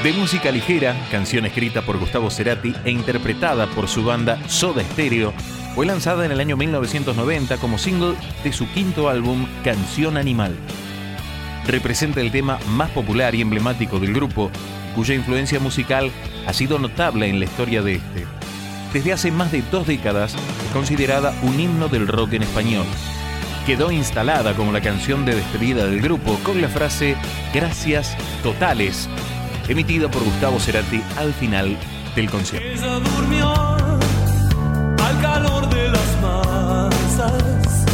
De música ligera, canción escrita por Gustavo Cerati e interpretada por su banda Soda Stereo, fue lanzada en el año 1990 como single de su quinto álbum Canción Animal. Representa el tema más popular y emblemático del grupo, cuya influencia musical ha sido notable en la historia de este. Desde hace más de 2 décadas es considerada un himno del rock en español. Quedó instalada como la canción de despedida del grupo con la frase "Gracias totales", emitida por Gustavo Cerati al final del concierto. Ella durmió al calor de las masas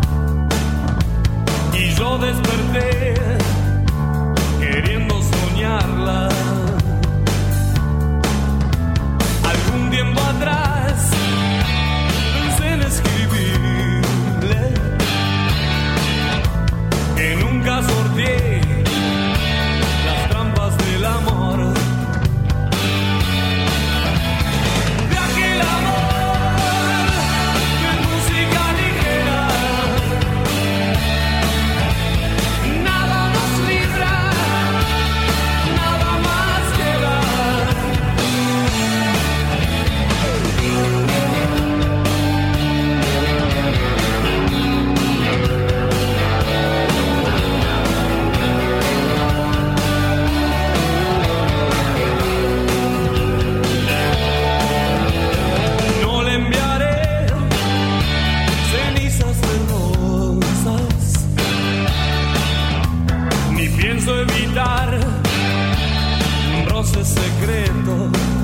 y yo desperté queriendo soñarla. Algún tiempo atrás pensé en escribirle que nunca sorteé las trampas del amor. De aquel amor que en música ligera nada nos libra, nada más queda. No le enviaré cenizas de rosas, ni pienso evitar un roce secreto.